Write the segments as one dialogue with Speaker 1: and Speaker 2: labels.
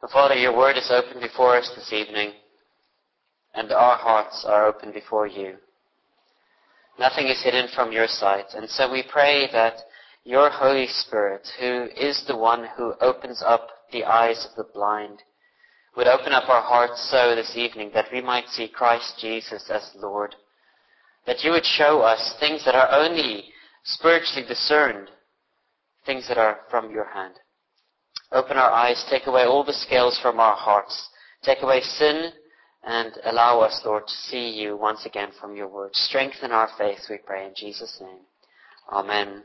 Speaker 1: Father, your word is open before us this evening, and our hearts are open before you. Nothing is hidden from your sight, and so we pray that your Holy Spirit, who is the one who opens up the eyes of the blind, would open up our hearts so this evening that we might see Christ Jesus as Lord, that you would show us things that are only spiritually discerned, things that are from your hand. Open our eyes, take away all the scales from our hearts, take away sin, and allow us, Lord, to see you once again from your word. Strengthen our faith, we pray in Jesus' name. Amen.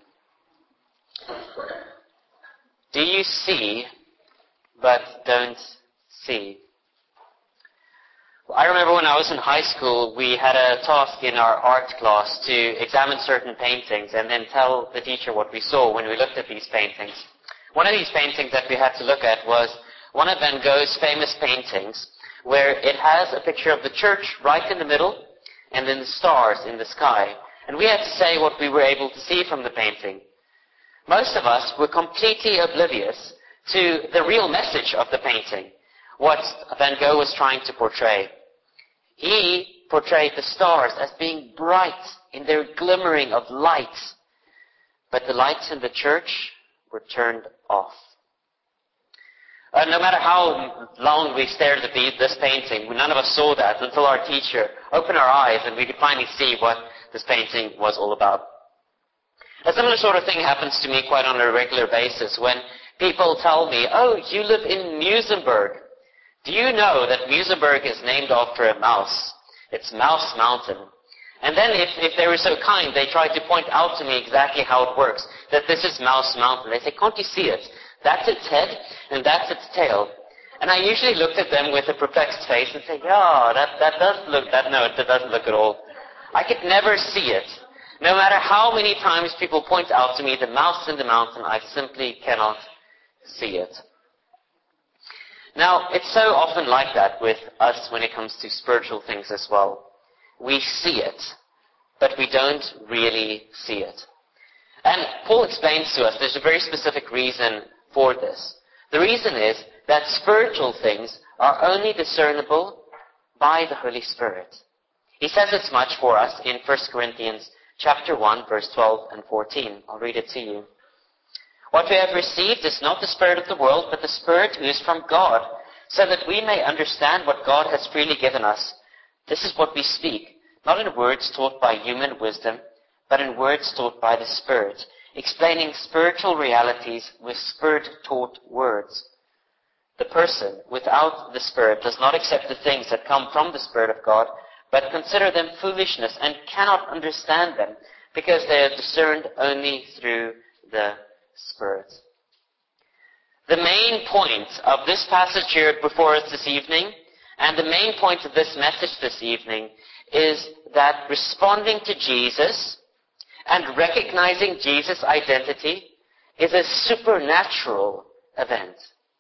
Speaker 1: Do you see, but don't see? Well, I remember when I was in high school, we had a task in our art class to examine certain paintings and then tell the teacher what we saw when we looked at these paintings. One of these paintings that we had to look at was one of Van Gogh's famous paintings, where it has a picture of the church right in the middle and then the stars in the sky. And we had to say what we were able to see from the painting. Most of us were completely oblivious to the real message of the painting, what Van Gogh was trying to portray. He portrayed the stars as being bright in their glimmering of light, but the lights in the church were turned off. No matter how long we stared at this painting, none of us saw that until our teacher opened our eyes and we could finally see what this painting was all about. A similar sort of thing happens to me quite on a regular basis when people tell me, "Oh, you live in Muizenberg. Do you know that Muizenberg is named after a mouse? It's Mouse Mountain." And then if they were so kind, they tried to point out to me exactly how it works, that this is Mouse Mountain. They say, "Can't you see it? That's its head, and that's its tail." And I usually looked at them with a perplexed face and say, "Yeah, that does look, no, it doesn't look at all." I could never see it. No matter how many times people point out to me the mouse in the mountain, I simply cannot see it. Now, it's so often like that with us when it comes to spiritual things as well. We see it, but we don't really see it. And Paul explains to us there's a very specific reason for this. The reason is that spiritual things are only discernible by the Holy Spirit. He says as much for us in 1 Corinthians chapter 1, verse 12 and 14. I'll read it to you. "What we have received is not the spirit of the world, but the Spirit who is from God, so that we may understand what God has freely given us. This is what we speak, not in words taught by human wisdom, but in words taught by the Spirit, explaining spiritual realities with Spirit-taught words. The person without the Spirit does not accept the things that come from the Spirit of God, but consider them foolishness and cannot understand them, because they are discerned only through the Spirit." The main point of this passage here before us this evening, and the main point of this message this evening, is that responding to Jesus and recognizing Jesus' identity is a supernatural event.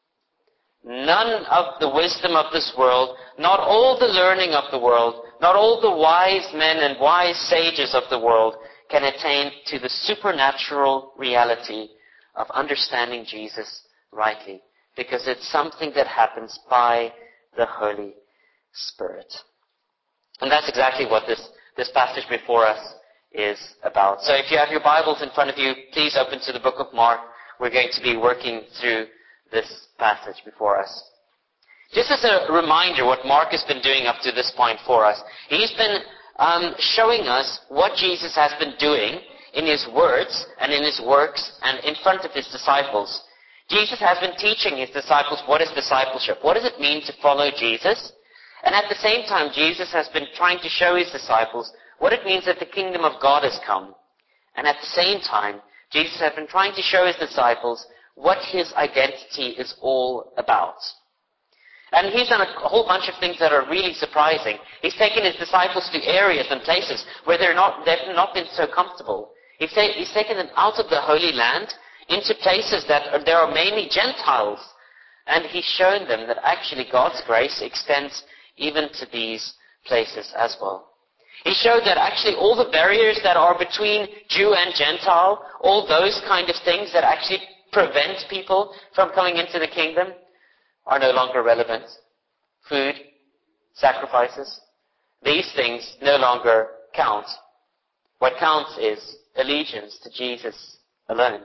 Speaker 1: None of the wisdom of this world, not all the learning of the world, not all the wise men and wise sages of the world can attain to the supernatural reality of understanding Jesus rightly, because it's something that happens by the Holy Spirit. And that's exactly what this passage before us is about. So if you have your Bibles in front of you, please open to the book of Mark. We're going to be working through this passage before us. Just as a reminder what Mark has been doing up to this point for us, he's been showing us what Jesus has been doing in his words and in his works and in front of his disciples. Jesus has been teaching his disciples what is discipleship. What does it mean to follow Jesus? And at the same time, Jesus has been trying to show his disciples what it means that the kingdom of God has come. And at the same time, Jesus has been trying to show his disciples what his identity is all about. And he's done a whole bunch of things that are really surprising. He's taken his disciples to areas and places where they've not been so comfortable. He's taken them out of the Holy Land into places that there are mainly Gentiles. And he's shown them that actually God's grace extends even to these places as well. He showed that actually all the barriers that are between Jew and Gentile, all those kind of things that actually prevent people from coming into the kingdom, are no longer relevant. Food, sacrifices, these things no longer count. What counts is allegiance to Jesus alone.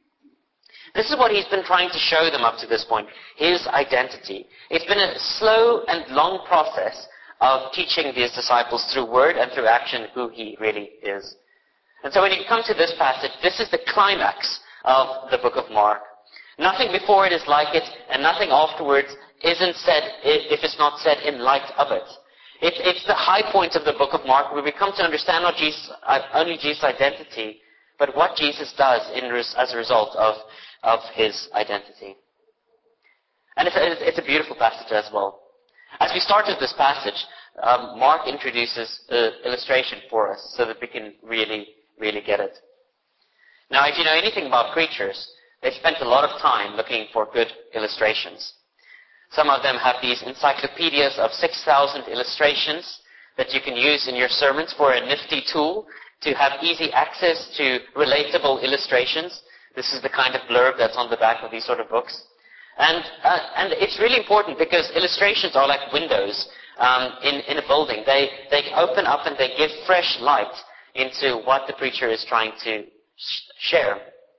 Speaker 1: This is what he's been trying to show them up to this point, his identity. It's been a slow and long process of teaching these disciples through word and through action who he really is. And so when you come to this passage, this is the climax of the book of Mark. Nothing before it is like it, and nothing afterwards isn't said if it's not said in light of it. It's the high point of the book of Mark where we come to understand not only Jesus' identity, but what Jesus does as a result of his identity. And it's a beautiful passage as well. As we started this passage, Mark introduces an illustration for us so that we can really, really get it. Now, if you know anything about preachers, they've spent a lot of time looking for good illustrations. Some of them have these encyclopedias of 6,000 illustrations that you can use in your sermons for a nifty tool to have easy access to relatable illustrations. This is the kind of blurb that's on the back of these sort of books. And it's really important because illustrations are like windows in a building. They open up and they give fresh light into what the preacher is trying to share.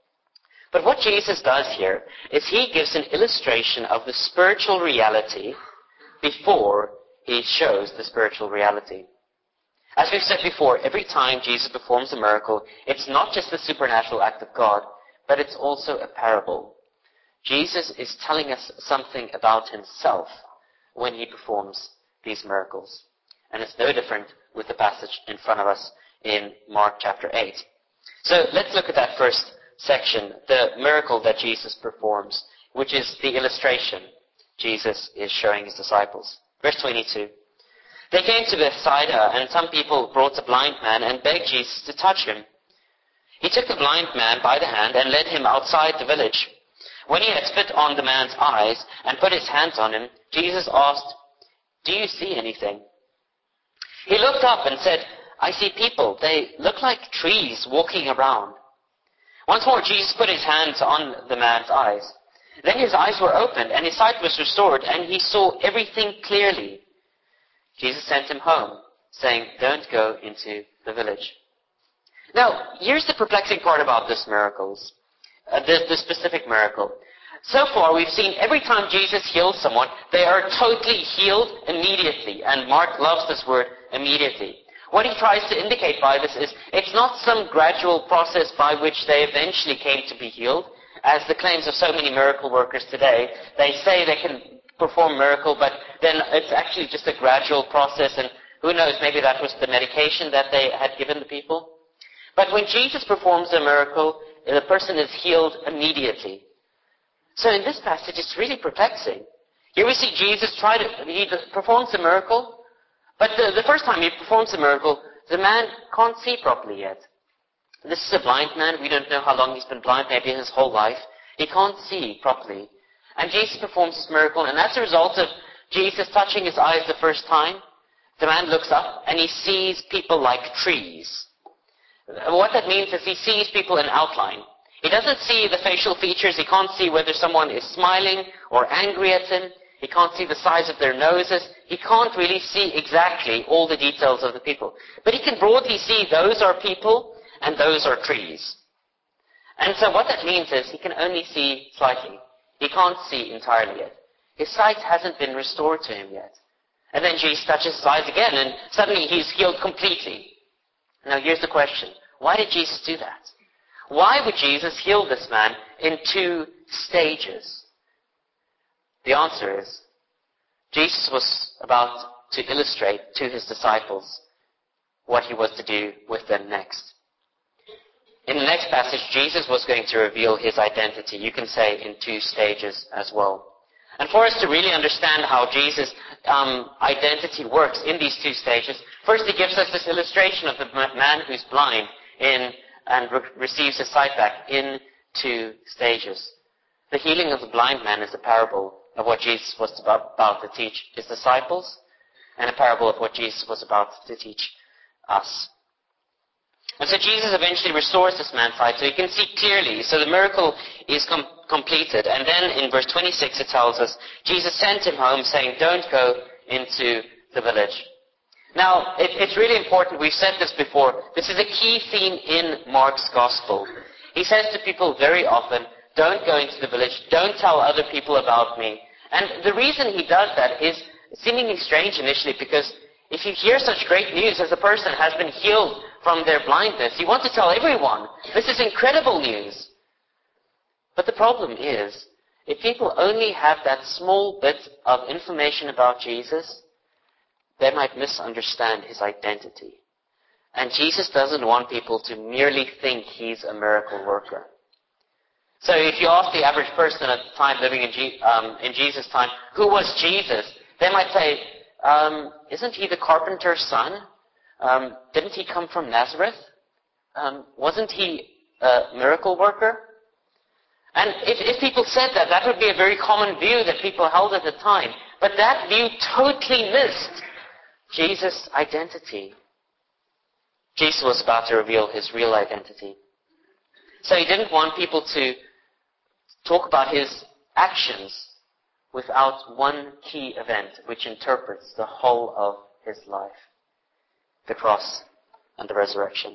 Speaker 1: But what Jesus does here is he gives an illustration of the spiritual reality before he shows the spiritual reality. As we've said before, every time Jesus performs a miracle, it's not just the supernatural act of God, but it's also a parable. Jesus is telling us something about himself when he performs these miracles. And it's no different with the passage in front of us in Mark chapter 8. So let's look at that first section, the miracle that Jesus performs, which is the illustration Jesus is showing his disciples. Verse 22. They came to Bethsaida, and some people brought a blind man and begged Jesus to touch him. He took the blind man by the hand and led him outside the village. When he had spit on the man's eyes and put his hands on him, Jesus asked, "Do you see anything?" He looked up and said, "I see people. They look like trees walking around." Once more, Jesus put his hands on the man's eyes. Then his eyes were opened, and his sight was restored, and he saw everything clearly. Jesus sent him home, saying, "Don't go into the village." Now, here's the perplexing part about this miracles, the specific miracle. So far, we've seen every time Jesus heals someone, they are totally healed immediately, and Mark loves this word, immediately. What he tries to indicate by this is it's not some gradual process by which they eventually came to be healed, as the claims of so many miracle workers today. They say they can perform miracle, but then it's actually just a gradual process, and who knows, maybe that was the medication that they had given the people. But when Jesus performs a miracle, the person is healed immediately. So in this passage, it's really perplexing. Here we see Jesus he performs a miracle, but the first time he performs a miracle, the man can't see properly yet. This is a blind man. We don't know how long he's been blind, maybe his whole life. He can't see properly. And Jesus performs this miracle, and as a result of Jesus touching his eyes the first time, the man looks up and he sees people like trees. What that means is he sees people in outline. He doesn't see the facial features. He can't see whether someone is smiling or angry at him. He can't see the size of their noses. He can't really see exactly all the details of the people. But he can broadly see those are people and those are trees. And so what that means is he can only see slightly. He can't see entirely yet. His sight hasn't been restored to him yet. And then Jesus touches his eyes again, and suddenly he's healed completely. Now here's the question. Why did Jesus do that? Why would Jesus heal this man in 2 stages? The answer is, Jesus was about to illustrate to his disciples what he was to do with them next. In the next passage, Jesus was going to reveal his identity, you can say in 2 stages as well. And for us to really understand how Jesus' identity works in these 2 stages, first he gives us this illustration of the man who's blind and receives his sight back in 2 stages. The healing of the blind man is a parable of what Jesus was about to teach his disciples, and a parable of what Jesus was about to teach us. And so Jesus eventually restores this man's sight so he can see clearly. So the miracle is completed. And then in verse 26 it tells us, Jesus sent him home saying, don't go into the village. Now, it's really important. We've said this before. This is a key theme in Mark's gospel. He says to people very often, don't go into the village. Don't tell other people about me. And the reason he does that is seemingly strange initially, because if you hear such great news as a person has been healed from their blindness, you want to tell everyone. This is incredible news. But the problem is, if people only have that small bit of information about Jesus, they might misunderstand his identity. And Jesus doesn't want people to merely think he's a miracle worker. So if you ask the average person at the time living in Jesus' time, who was Jesus? They might say, isn't he the carpenter's son? Didn't he come from Nazareth? Wasn't he a miracle worker? And if people said that, that would be a very common view that people held at the time. But that view totally missed Jesus' identity. Jesus was about to reveal his real identity. So he didn't want people to talk about his actions without one key event which interprets the whole of his life. The cross and the resurrection.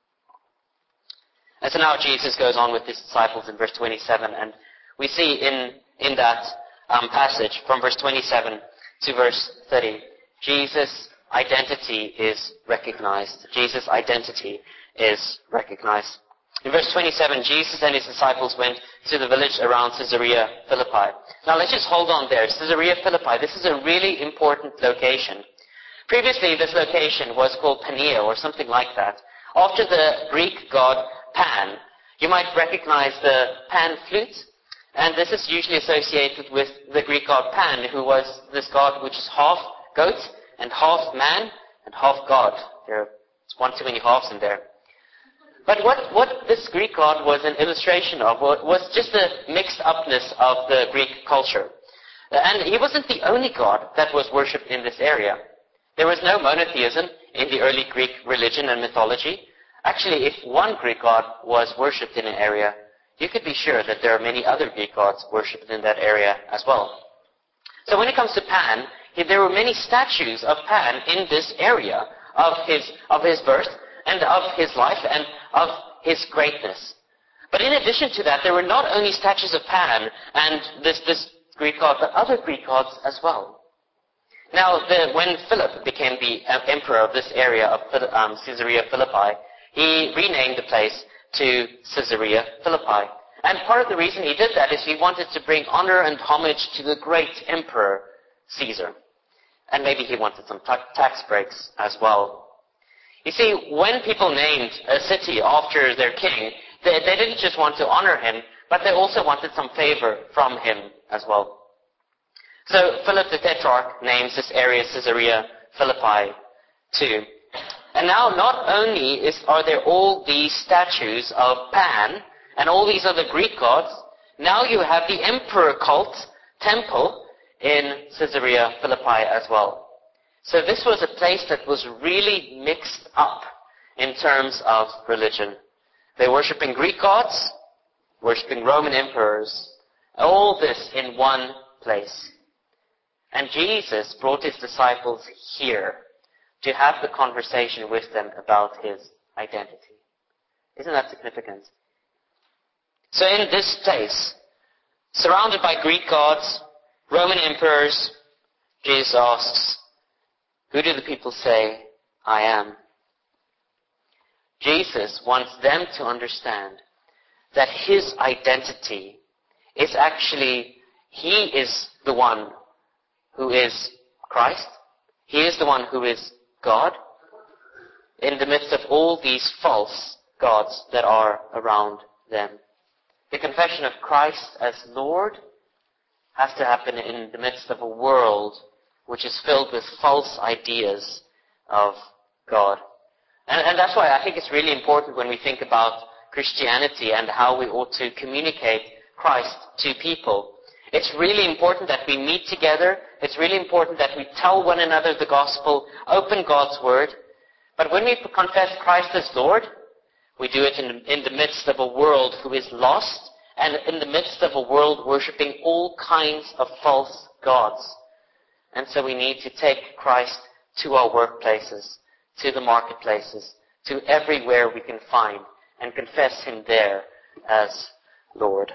Speaker 1: And so now Jesus goes on with his disciples in verse 27, and we see in that passage from verse 27 to verse 30, Jesus' identity is recognized. Jesus' identity is recognized. In verse 27, Jesus and his disciples went to the village around Caesarea Philippi. Now let's just hold on there. Caesarea Philippi, this is a really important location. Previously, this location was called Pania, or something like that, after the Greek god Pan. You might recognize the Pan flute, and this is usually associated with the Greek god Pan, who was this god which is half goat and half man and half god. There's one too many halves in there. But what this Greek god was an illustration of was just the mixed upness of the Greek culture. And he wasn't the only god that was worshipped in this area. There was no monotheism in the early Greek religion and mythology. Actually, if one Greek god was worshipped in an area, you could be sure that there are many other Greek gods worshipped in that area as well. So when it comes to Pan, there were many statues of Pan in this area of his birth and of his life and of his greatness. But in addition to that, there were not only statues of Pan and this Greek god, but other Greek gods as well. Now, when Philip became the emperor of this area of Caesarea Philippi, he renamed the place to Caesarea Philippi. And part of the reason he did that is he wanted to bring honor and homage to the great emperor, Caesar. And maybe he wanted some tax breaks as well. You see, when people named a city after their king, they didn't just want to honor him, but they also wanted some favor from him as well. So Philip the Tetrarch names this area Caesarea Philippi too. And now not only are there all these statues of Pan and all these other Greek gods, now you have the emperor cult temple in Caesarea Philippi as well. So this was a place that was really mixed up in terms of religion. They were worshipping Greek gods, worshipping Roman emperors, all this in one place. And Jesus brought his disciples here to have the conversation with them about his identity. Isn't that significant? So in this place, surrounded by Greek gods, Roman emperors, Jesus asks, who do the people say I am? Jesus wants them to understand that his identity is actually, he is the one who is Christ. He is the one who is God in the midst of all these false gods that are around them. The confession of Christ as Lord has to happen in the midst of a world which is filled with false ideas of God. And that's why I think it's really important when we think about Christianity and how we ought to communicate Christ to people. It's really important that we meet together. It's really important that we tell one another the gospel, open God's word. But when we confess Christ as Lord, We do it in the midst of a world who is lost, and in the midst of a world worshipping all kinds of false gods. And so we need to take Christ to our workplaces, to the marketplaces, to everywhere we can find, and confess Him there as Lord.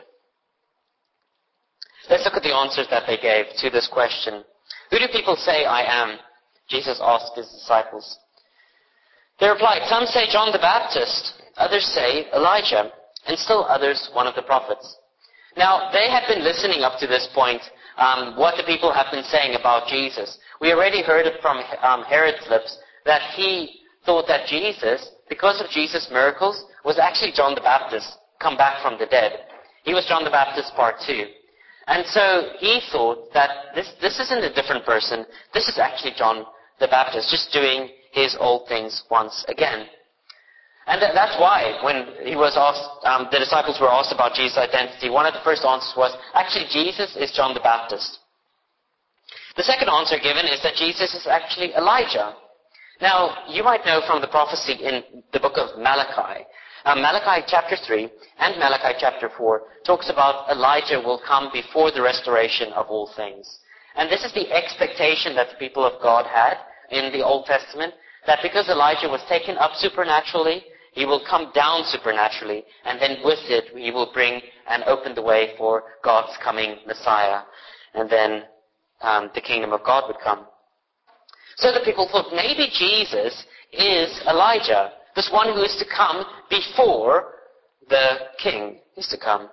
Speaker 1: Let's look at the answers that they gave to this question. Who do people say I am? Jesus asked His disciples. They replied, some say John the Baptist, others say Elijah, and still others one of the prophets. Now, they had been listening up to this point, what the people have been saying about Jesus. We already heard it from Herod's lips that he thought that Jesus, because of Jesus' miracles, was actually John the Baptist, come back from the dead. He was John the Baptist part 2. And so he thought that this isn't a different person. This is actually John the Baptist, just doing his old things once again. And that's why when he was asked, the disciples were asked about Jesus' identity, one of the first answers was, actually Jesus is John the Baptist. The second answer given is that Jesus is actually Elijah. Now, you might know from the prophecy in the book of Malachi. Malachi chapter 3 and Malachi chapter 4 talks about Elijah will come before the restoration of all things. And this is the expectation that the people of God had in the Old Testament, that because Elijah was taken up supernaturally, he will come down supernaturally, and then with it he will bring and open the way for God's coming Messiah. And then the kingdom of God would come. So the people thought maybe Jesus is Elijah, this one who is to come before the king is to come.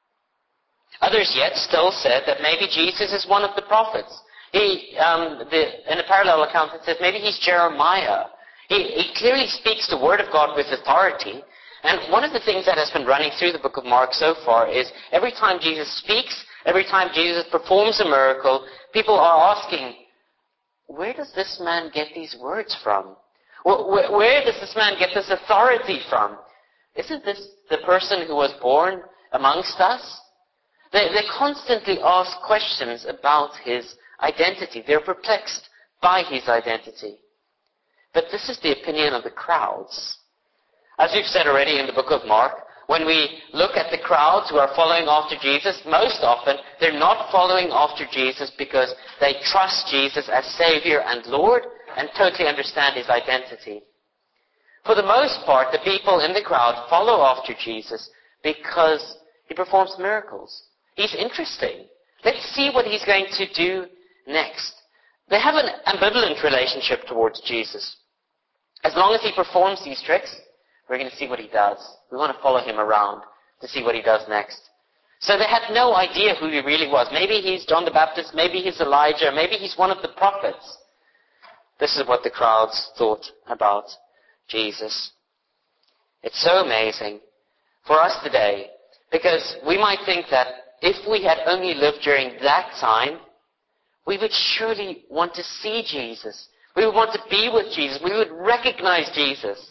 Speaker 1: Others yet still said that maybe Jesus is one of the prophets. In a parallel account it says maybe he's Jeremiah. He clearly speaks the word of God with authority. And one of the things that has been running through the book of Mark so far is every time Jesus speaks, every time Jesus performs a miracle, people are asking, where does this man get these words from? Where does this man get this authority from? Isn't this the person who was born amongst us? They constantly ask questions about his identity. They're perplexed by his identity. But this is the opinion of the crowds. As we've said already in the book of Mark, when we look at the crowds who are following after Jesus, most often they're not following after Jesus because they trust Jesus as Savior and Lord and totally understand His identity. For the most part, the people in the crowd follow after Jesus because He performs miracles. He's interesting. Let's see what He's going to do next. They have an ambivalent relationship towards Jesus. As long as He performs these tricks, we're going to see what He does. We want to follow Him around to see what He does next. So they had no idea who He really was. Maybe He's John the Baptist, maybe He's Elijah, maybe He's one of the prophets. This is what the crowds thought about Jesus. It's so amazing for us today, because we might think that if we had only lived during that time, we would surely want to see Jesus. We would want to be with Jesus. We would recognize Jesus.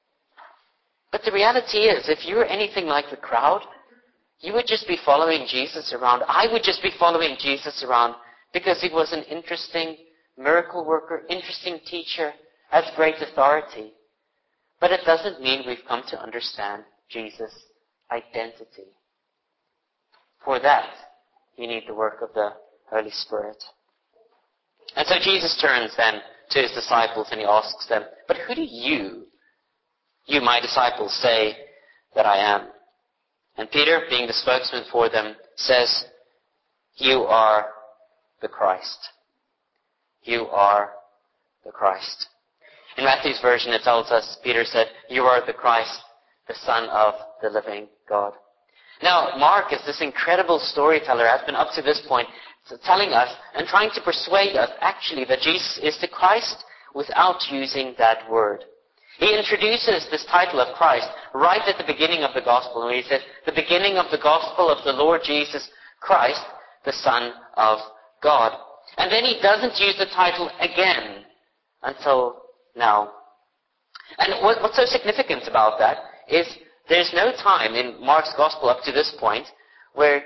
Speaker 1: But the reality is, if you were anything like the crowd, you would just be following Jesus around. I would just be following Jesus around because He was an interesting miracle worker, interesting teacher, has great authority. But it doesn't mean we've come to understand Jesus' identity. For that, you need the work of the Holy Spirit. And so Jesus turns then to His disciples and He asks them, but who do you my disciples, say that I am? And Peter, being the spokesman for them, says, you are the Christ. You are the Christ. In Matthew's version it tells us, Peter said, you are the Christ, the Son of the living God. Now, Mark is this incredible storyteller, has been up to this point telling us and trying to persuade us actually that Jesus is the Christ without using that word. He introduces this title of Christ right at the beginning of the gospel, when he says, the beginning of the gospel of the Lord Jesus Christ, the Son of God. And then he doesn't use the title again until now. And what's so significant about that is there's no time in Mark's gospel up to this point where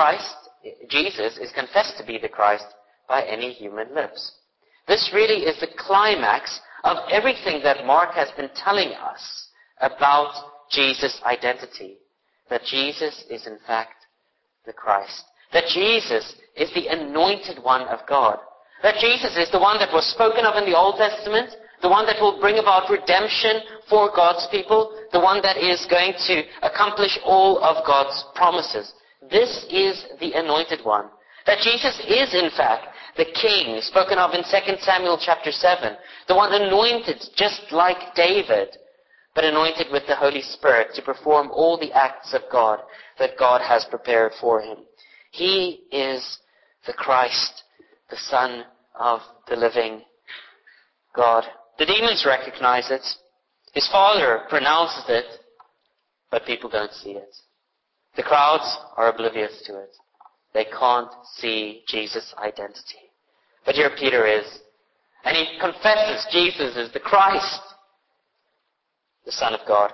Speaker 1: Jesus, is confessed to be the Christ by any human lips. This really is the climax of everything that Mark has been telling us about Jesus' identity. That Jesus is in fact the Christ. That Jesus is the anointed one of God. That Jesus is the one that was spoken of in the Old Testament, the one that will bring about redemption for God's people, the one that is going to accomplish all of God's promises. This is the anointed one. That Jesus is, in fact, the King spoken of in 2 Samuel chapter 7, the one anointed just like David, but anointed with the Holy Spirit to perform all the acts of God that God has prepared for him. He is the Christ, the Son of the living God. The demons recognize it. His Father pronounces it, but people don't see it. The crowds are oblivious to it. They can't see Jesus' identity. But here Peter is, and he confesses Jesus is the Christ, the Son of God.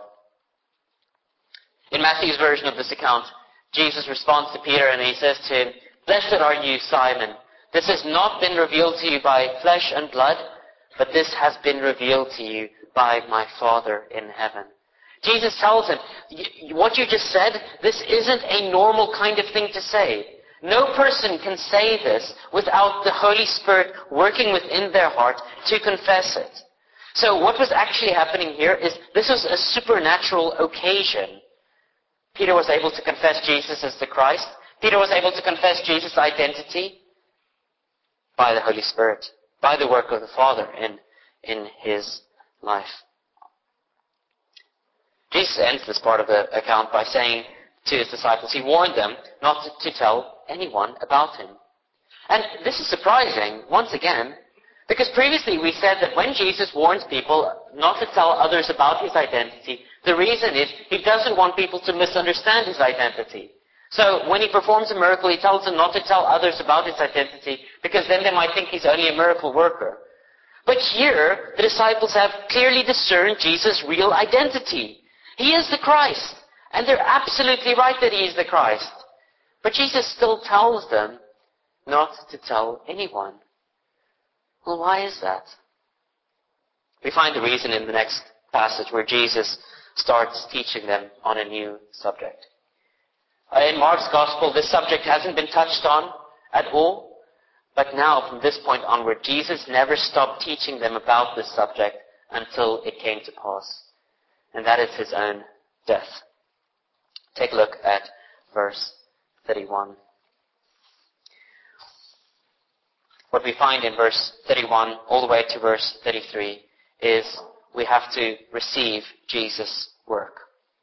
Speaker 1: In Matthew's version of this account, Jesus responds to Peter and he says to him, "Blessed are you, Simon. This has not been revealed to you by flesh and blood, but this has been revealed to you by my Father in heaven." Jesus tells him, what you just said, this isn't a normal kind of thing to say. No person can say this without the Holy Spirit working within their heart to confess it. So what was actually happening here is this was a supernatural occasion. Peter was able to confess Jesus as the Christ. Peter was able to confess Jesus' identity by the Holy Spirit, by the work of the Father in his life. Jesus ends this part of the account by saying to his disciples, he warned them not to tell anyone about him. And this is surprising, once again, because previously we said that when Jesus warns people not to tell others about his identity, the reason is he doesn't want people to misunderstand his identity. So when he performs a miracle, he tells them not to tell others about his identity, because then they might think he's only a miracle worker. But here, the disciples have clearly discerned Jesus' real identity. He is the Christ. And they're absolutely right that he is the Christ. But Jesus still tells them not to tell anyone. Well, why is that? We find the reason in the next passage where Jesus starts teaching them on a new subject. In Mark's Gospel, this subject hasn't been touched on at all. But now, from this point onward, Jesus never stopped teaching them about this subject until it came to pass. And that is his own death. Take a look at verse 31. What we find in verse 31 all the way to verse 33 is we have to receive Jesus' work.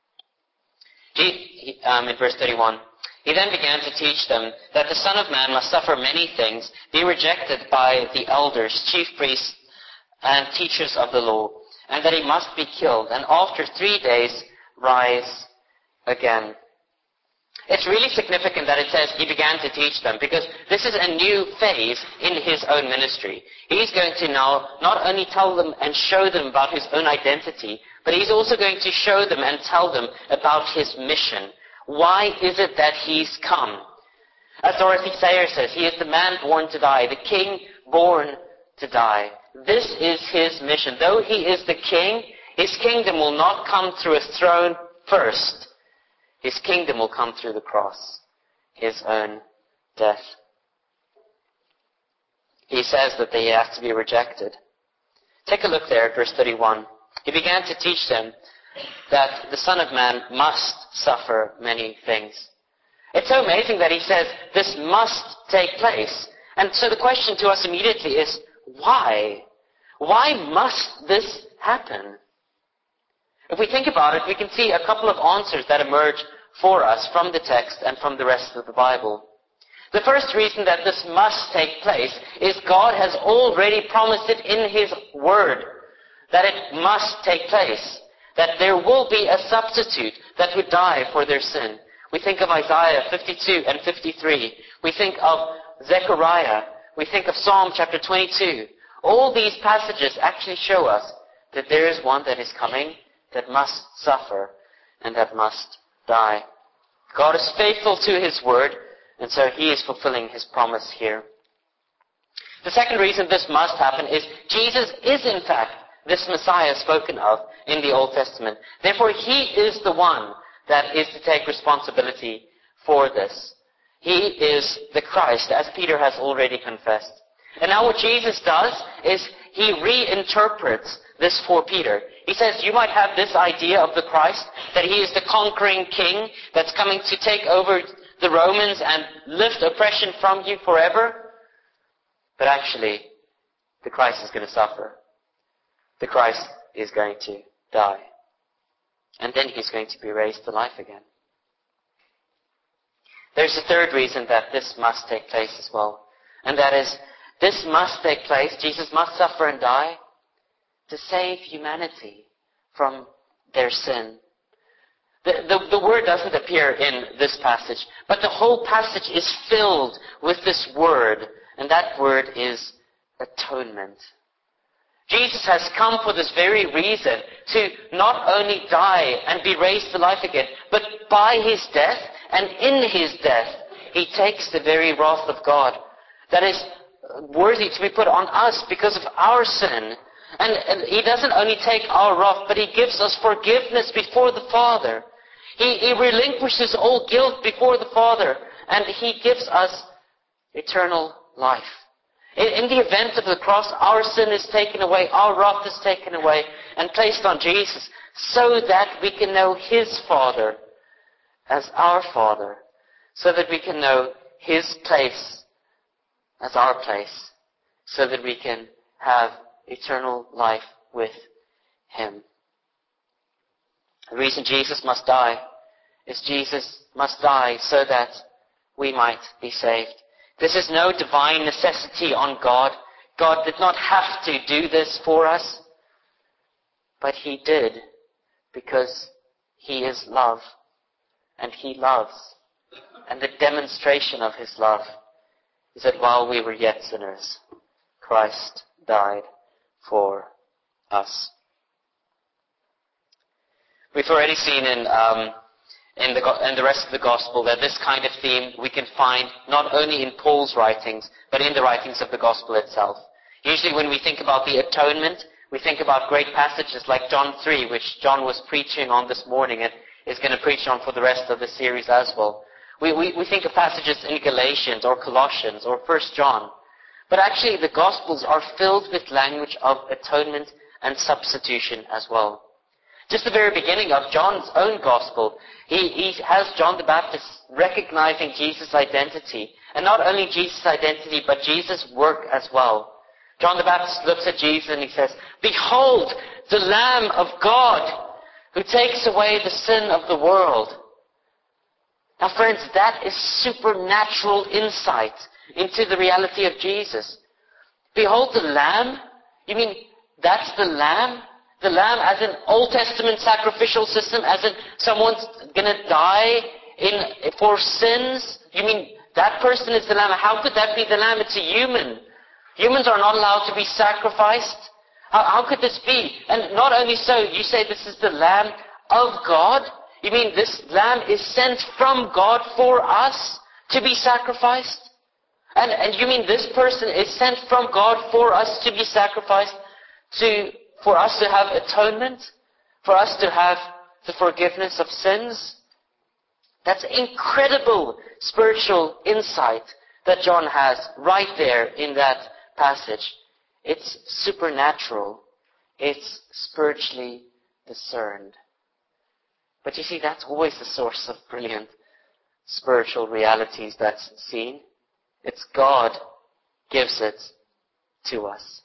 Speaker 1: In verse 31, he then began to teach them that the Son of Man must suffer many things, be rejected by the elders, chief priests, and teachers of the law, and that he must be killed, and after 3 days rise again. It's really significant that it says he began to teach them, because this is a new phase in his own ministry. He's going to now not only tell them and show them about his own identity, but he's also going to show them and tell them about his mission. Why is it that he's come? As Dorothy Sayers says, he is the man born to die, the king born to die. This is his mission. Though he is the king, his kingdom will not come through a throne first. His kingdom will come through the cross, his own death. He says that they have to be rejected. Take a look there at verse 31. He began to teach them that the Son of Man must suffer many things. It's so amazing that he says this must take place. And so the question to us immediately is, why? Why must this happen? If we think about it, we can see a couple of answers that emerge for us from the text and from the rest of the Bible. The first reason that this must take place is God has already promised it in his word, that it must take place, that there will be a substitute that would die for their sin. We think of Isaiah 52 and 53. We think of Zechariah. We think of Psalm chapter 22. All these passages actually show us that there is one that is coming that must suffer and that must die. God is faithful to his word, and so he is fulfilling his promise here. The second reason this must happen is Jesus is in fact this Messiah spoken of in the Old Testament. Therefore, he is the one that is to take responsibility for this. He is the Christ, as Peter has already confessed. And now what Jesus does is he reinterprets this for Peter. He says, you might have this idea of the Christ, that he is the conquering king that's coming to take over the Romans and lift oppression from you forever. But actually, the Christ is going to suffer. The Christ is going to die. And then he's going to be raised to life again. There's a third reason that this must take place as well. And that is, this must take place. Jesus must suffer and die to save humanity from their sin. The word doesn't appear in this passage, but the whole passage is filled with this word, and that word is atonement. Jesus has come for this very reason, to not only die and be raised to life again, but by his death and in his death, he takes the very wrath of God that is worthy to be put on us because of our sin. And he doesn't only take our wrath, but he gives us forgiveness before the Father. He relinquishes all guilt before the Father, and he gives us eternal life. In the event of the cross, our sin is taken away, our wrath is taken away, and placed on Jesus, so that we can know his Father as our Father, so that we can know his place as our place, so that we can have eternal life with him. The reason Jesus must die is Jesus must die so that we might be saved. This is no divine necessity on God. God did not have to do this for us, but he did because he is love, and he loves. And the demonstration of his love is that while we were yet sinners, Christ died for us. We've already seen in the rest of the Gospel that this kind of theme we can find not only in Paul's writings, but in the writings of the Gospel itself. Usually when we think about the atonement, we think about great passages like John 3, which John was preaching on this morning and is going to preach on for the rest of the series as well. We think of passages in Galatians or Colossians or 1 John. But actually the Gospels are filled with language of atonement and substitution as well. Just the very beginning of John's own Gospel, he has John the Baptist recognizing Jesus' identity. And not only Jesus' identity, but Jesus' work as well. John the Baptist looks at Jesus and he says, "Behold, the Lamb of God, who takes away the sin of the world." Now friends, that is supernatural insight into the reality of Jesus. Behold the Lamb? You mean that's the Lamb? The Lamb as an Old Testament sacrificial system, as in someone's gonna die for sins? You mean that person is the Lamb? How could that be the Lamb? It's a human. Humans are not allowed to be sacrificed. How could this be? And not only so, you say this is the Lamb of God? You mean this Lamb is sent from God for us to be sacrificed? And you mean this person is sent from God for us to be sacrificed, for us to have atonement, for us to have the forgiveness of sins? That's incredible spiritual insight that John has right there in that passage. It's supernatural. It's spiritually discerned. But you see, that's always the source of brilliant spiritual realities that's seen. It's God gives it to us.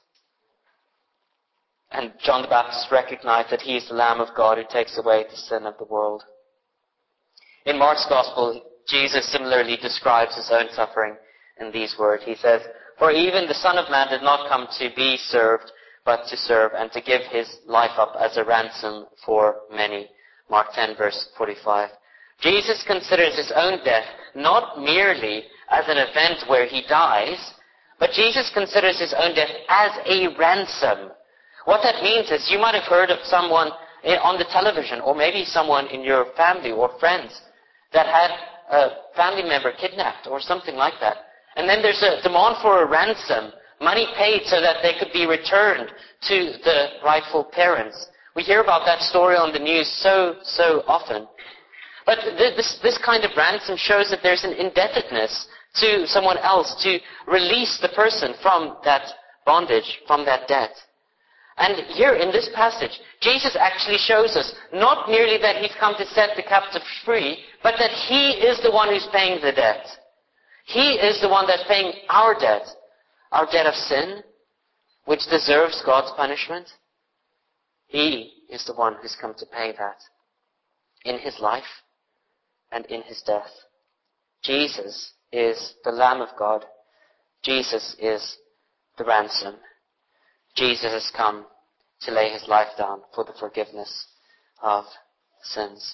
Speaker 1: And John the Baptist recognized that he is the Lamb of God who takes away the sin of the world. In Mark's Gospel, Jesus similarly describes his own suffering in these words. He says, "For even the Son of Man did not come to be served, but to serve and to give his life up as a ransom for many." Mark 10, verse 45. Jesus considers his own death not merely as an event where he dies, but Jesus considers his own death as a ransom. What that means is you might have heard of someone on the television, or maybe someone in your family or friends that had a family member kidnapped or something like that. And then there's a demand for a ransom money paid so that they could be returned to the rightful parents. We hear about that story on the news so often. But this kind of ransom shows that there's an indebtedness to someone else to release the person from that bondage, from that debt. And here in this passage, Jesus actually shows us not merely that he's come to set the captive free, but that he is the one who's paying the debt. He is the one that's paying our debt of sin, which deserves God's punishment. He is the one who's come to pay that in his life and in his death. Jesus is the Lamb of God. Jesus is the ransom. Jesus has come to lay his life down for the forgiveness of sins.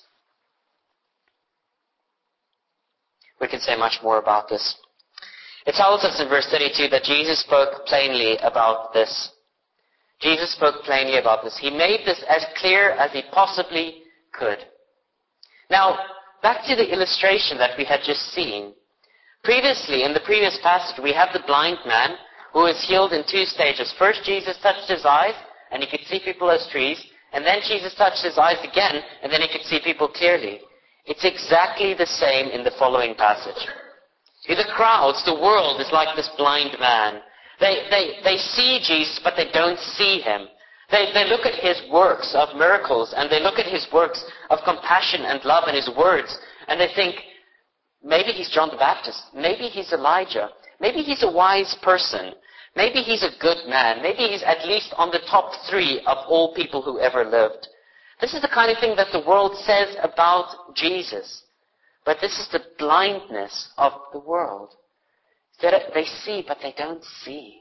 Speaker 1: We can say much more about this. It tells us in verse 32 that Jesus spoke plainly about this. Jesus spoke plainly about this. He made this as clear as he possibly could. Now, back to the illustration that we had just seen. Previously, in the previous passage, we have the blind man who was healed in two stages. First, Jesus touched his eyes, and he could see people as trees. And then Jesus touched his eyes again, and then he could see people clearly. It's exactly the same in the following passage. In the crowds, the world is like this blind man. They see Jesus, but they don't see him. They look at his works of miracles, and they look at his works of compassion and love and his words, and they think, maybe he's John the Baptist. Maybe he's Elijah. Maybe he's a wise person. Maybe he's a good man. Maybe he's at least on the top 3 of all people who ever lived. This is the kind of thing that the world says about Jesus. But this is the blindness of the world. They see, but they don't see.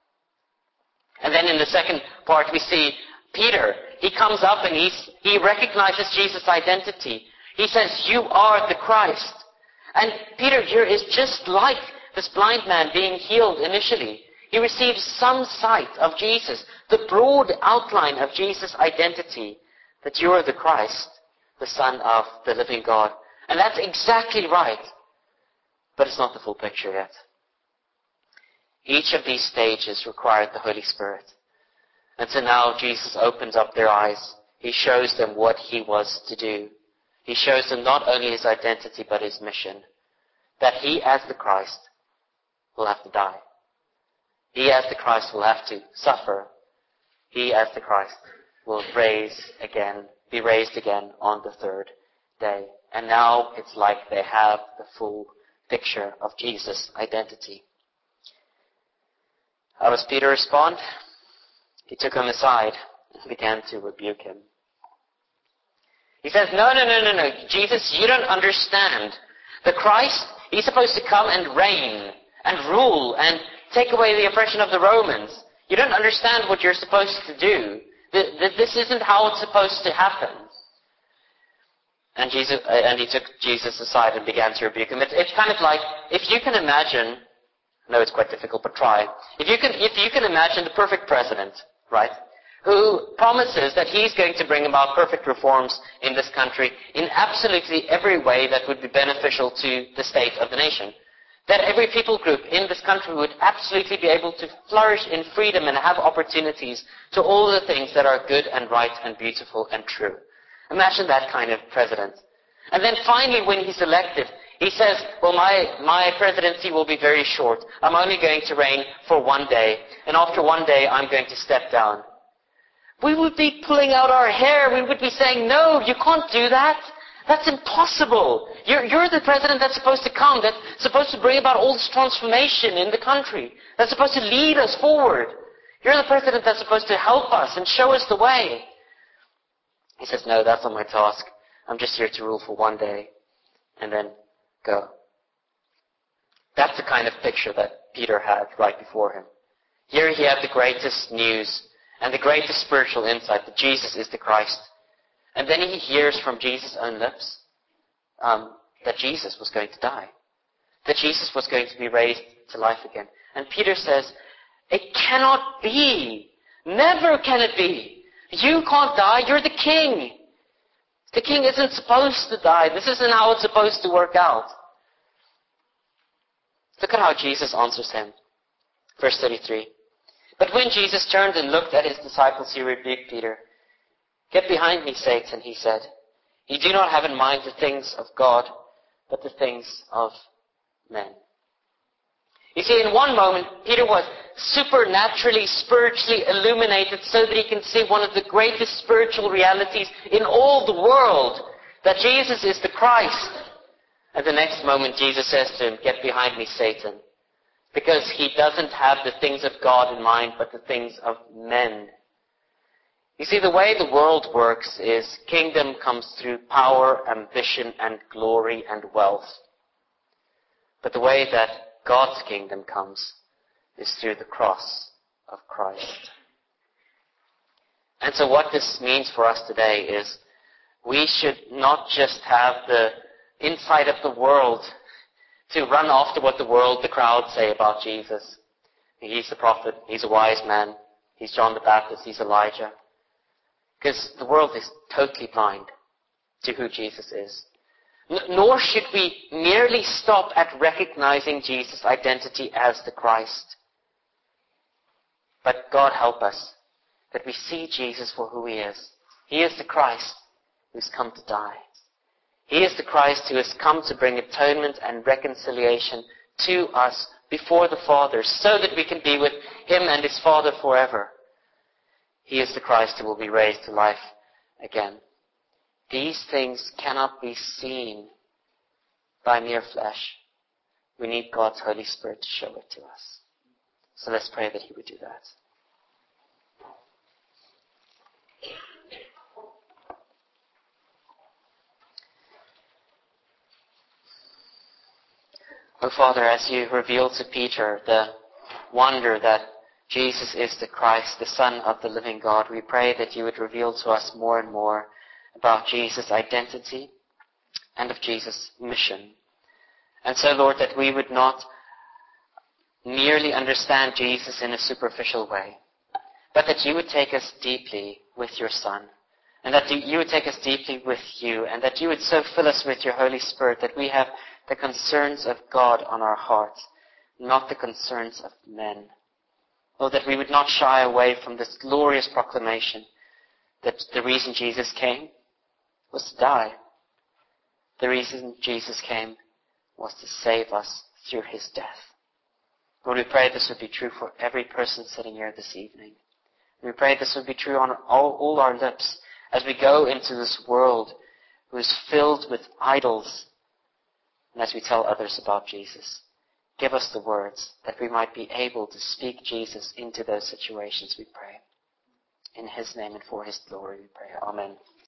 Speaker 1: And then in the second part we see Peter. He comes up and he recognizes Jesus' identity. He says, "You are the Christ." And Peter here is just like this blind man being healed initially. He receives some sight of Jesus, the broad outline of Jesus' identity, that you are the Christ, the Son of the living God. And that's exactly right. But it's not the full picture yet. Each of these stages required the Holy Spirit. And so now Jesus opens up their eyes. He shows them what he was to do. He shows them not only his identity, but his mission. That he, as the Christ, will have to die. He, as the Christ, will have to suffer. He, as the Christ, will be raised again on the third day. And now it's like they have the full picture of Jesus' identity. How does Peter respond? He took him aside and began to rebuke him. He says, No, Jesus, you don't understand. The Christ, he's supposed to come and reign and rule and take away the oppression of the Romans. You don't understand what you're supposed to do. This isn't how it's supposed to happen. And he took Jesus aside and began to rebuke him. It's kind of like, if you can imagine, I know it's quite difficult, but try. If you can imagine the perfect president, right, who promises that he's going to bring about perfect reforms in this country in absolutely every way that would be beneficial to the state of the nation. That every people group in this country would absolutely be able to flourish in freedom and have opportunities to all the things that are good and right and beautiful and true. Imagine that kind of president. And then finally, when he's elected, he says, well, my presidency will be very short. I'm only going to reign for 1 day. And after 1 day, I'm going to step down. We would be pulling out our hair. We would be saying, no, you can't do that. That's impossible. You're the president that's supposed to come, that's supposed to bring about all this transformation in the country, that's supposed to lead us forward. You're the president that's supposed to help us and show us the way. He says, no, that's not my task. I'm just here to rule for 1 day and then go. That's the kind of picture that Peter had right before him. Here he had the greatest news and the greatest spiritual insight that Jesus is the Christ. And then he hears from Jesus' own lips that Jesus was going to die. That Jesus was going to be raised to life again. And Peter says, it cannot be. Never can it be. You can't die. You're the king. The king isn't supposed to die. This isn't how it's supposed to work out. Look at how Jesus answers him. Verse 33. But when Jesus turned and looked at his disciples, he rebuked Peter. "Get behind me, Satan," he said. "You do not have in mind the things of God, but the things of men." You see, in one moment, Peter was supernaturally, spiritually illuminated so that he can see one of the greatest spiritual realities in all the world, that Jesus is the Christ. And the next moment, Jesus says to him, "Get behind me, Satan," because he doesn't have the things of God in mind, but the things of men. You see, the way the world works is kingdom comes through power, ambition, and glory and wealth. But the way that God's kingdom comes is through the cross of Christ. And so what this means for us today is we should not just have the insight of the world to run after what the crowd say about Jesus. He's the prophet, he's a wise man, he's John the Baptist, he's Elijah. Because the world is totally blind to who Jesus is. Nor should we merely stop at recognizing Jesus' identity as the Christ. But God help us that we see Jesus for who he is. He is the Christ who's come to die. He is the Christ who has come to bring atonement and reconciliation to us before the Father so that we can be with him and his Father forever. He is the Christ who will be raised to life again. These things cannot be seen by mere flesh. We need God's Holy Spirit to show it to us. So let's pray that he would do that. Oh Father, as you revealed to Peter the wonder that Jesus is the Christ, the Son of the living God, we pray that you would reveal to us more and more about Jesus' identity and of Jesus' mission. And so, Lord, that we would not merely understand Jesus in a superficial way, but that you would take us deeply with your Son, and that you would take us deeply with you, and that you would so fill us with your Holy Spirit that we have the concerns of God on our hearts, not the concerns of men. Lord, that we would not shy away from this glorious proclamation that the reason Jesus came was to die. The reason Jesus came was to save us through his death. Lord, we pray this would be true for every person sitting here this evening. We pray this would be true on all our lips as we go into this world who is filled with idols, and as we tell others about Jesus. Give us the words that we might be able to speak Jesus into those situations, we pray. In his name and for his glory we pray. Amen.